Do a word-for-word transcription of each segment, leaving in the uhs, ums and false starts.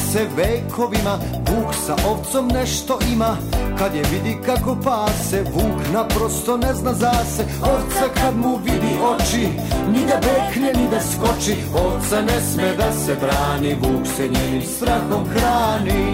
se vekovima, vuk sa ovcom nešto ima. Kad je vidi kako pase, vuk naprosto ne zna zase. Ovca kad mu vidi oči, ni da bekne ni da skoči. Ovca ne sme da se brani, vuk se njenim strahom hrani.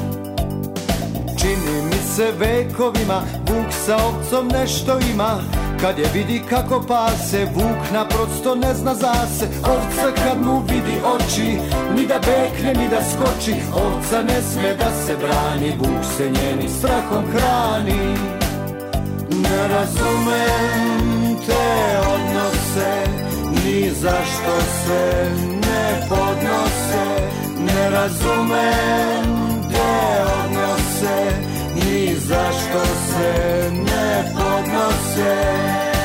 Čini mi se vekovima, vuk sa ovcom nešto ima. Kad je vidi kako pase, vuk naprosto ne zna zase. Ovca kad mu vidi oči, ni da bekne ni da skoči. Ovca ne sme da se brani, vuk se njenim strahom hrani. Ne razumem te odnose, ni zašto se ne podnose. Ne razumem te odnose, ni zašto se ne podnose.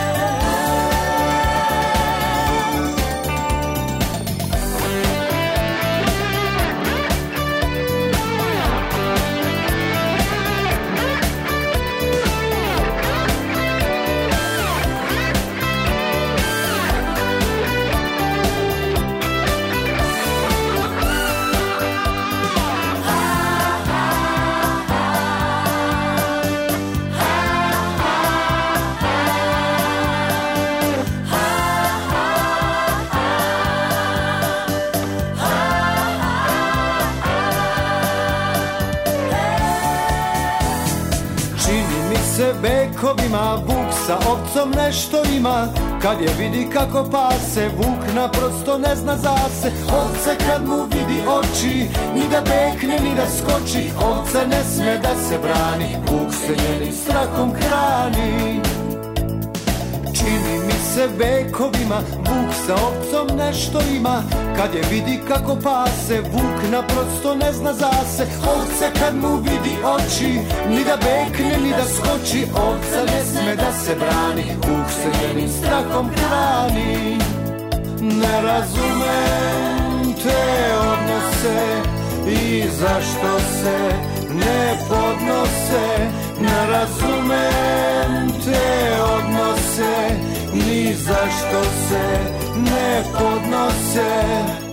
Vekovima vuk sa ovcom nešto ima. Kad je vidi kako pase, vuk naprosto ne zna zase. Ovca kad mu vidi oči, ni da bekne ni da skoči. Ovca ne sme da se brani, vuk se njenim strahom hrani. Čini mi se vekovima, vuk sa ovcom nešto ima. Kad je vidi kako pase, vuk naprosto ne zna zase. Ovca kad mu vidi oči, ni da bekne ni da skoči. Ovca ne sme da se brani, vuk se njenim strahom hrani. Ne razumem te odnose i zašto se ne podnose. Ne razumem te odnose, ni zašto se ne podnose.